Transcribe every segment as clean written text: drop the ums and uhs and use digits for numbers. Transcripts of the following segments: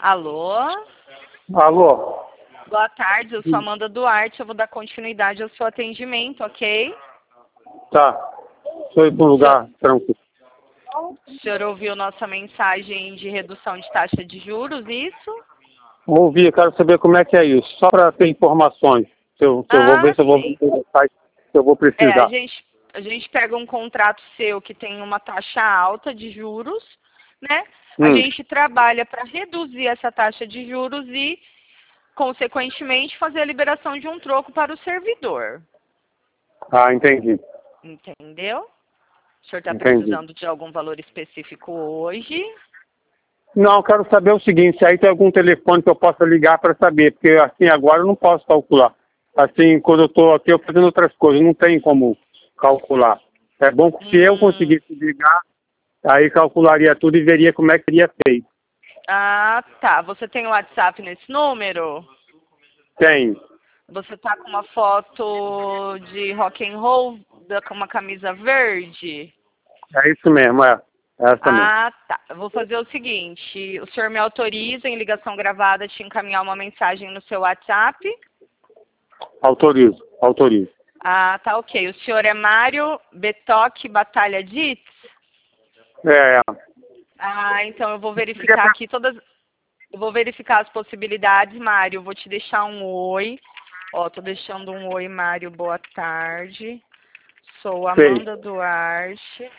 Alô? Alô? Boa tarde, eu sou Amanda Duarte, eu vou dar continuidade ao seu atendimento, ok? Tá. Estou indo para um lugar tranquilo. O senhor ouviu nossa mensagem de redução de taxa de juros, isso? Ouvi, quero saber como é que é isso. Só para ter informações. Se eu vou ver se eu vou Sim. se eu vou precisar. A gente pega um contrato seu que tem uma taxa alta de juros, né? A gente trabalha para reduzir essa taxa de juros e, consequentemente, fazer a liberação de um troco para o servidor. Ah, entendi. Entendeu? O senhor está Entendi. precisando de algum valor específico hoje? Não, quero saber o seguinte, se aí tem algum telefone que eu possa ligar para saber, porque assim agora eu não posso calcular. Assim, quando eu estou aqui eu fazendo outras coisas, não tem como calcular. É bom que se eu conseguisse ligar, aí calcularia tudo e veria como é que seria feito. Ah, tá. Você tem o WhatsApp nesse número? Tem. Você tá com uma foto de rock and roll com uma camisa verde? É isso mesmo, é. É essa mesmo. Ah, tá. Eu vou fazer o seguinte, o senhor me autoriza em ligação gravada te encaminhar uma mensagem no seu WhatsApp? Autorizo, autorizo. Ah, tá, ok. O senhor é Mário Betoque Batalha Ditz? É. Ah, então eu vou verificar aqui todas. Eu vou verificar as possibilidades, Mário. Eu vou te deixar um oi. Ó, tô deixando um oi, Mário. Boa tarde. Sou Amanda Duarte,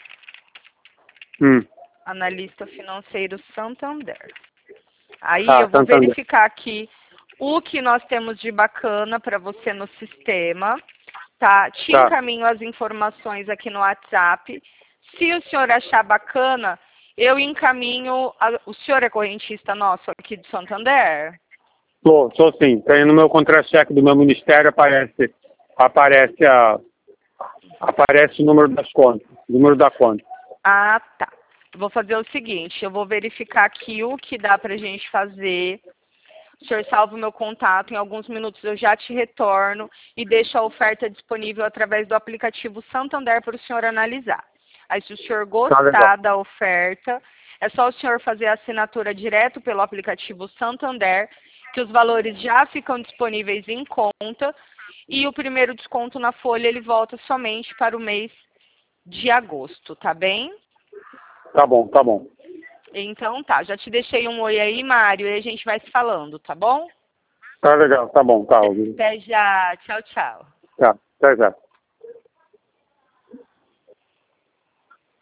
analista financeiro Santander. Aí eu vou Santander. verificar aqui o que nós temos de bacana para você no sistema, tá? Te encaminho as informações aqui no WhatsApp. Se o senhor achar bacana, eu encaminho. O senhor é correntista nosso aqui de Santander? Sou sim. Tem no meu contra-cheque do meu ministério, aparece o número das contas, o número da conta. Ah, tá. Vou fazer o seguinte, eu vou verificar aqui o que dá pra gente fazer. O senhor salva o meu contato, em alguns minutos eu já te retorno e deixo a oferta disponível através do aplicativo Santander para o senhor analisar. Aí se o senhor gostar da oferta, é só o senhor fazer a assinatura direto pelo aplicativo Santander, que os valores já ficam disponíveis em conta e o primeiro desconto na folha ele volta somente para o mês de agosto, tá bem? Tá bom, tá bom. Então tá, já te deixei um oi aí, Mário, e a gente vai se falando, tá bom? Tá legal, tá bom, tá. Até já, tchau, tchau. Tá, até já.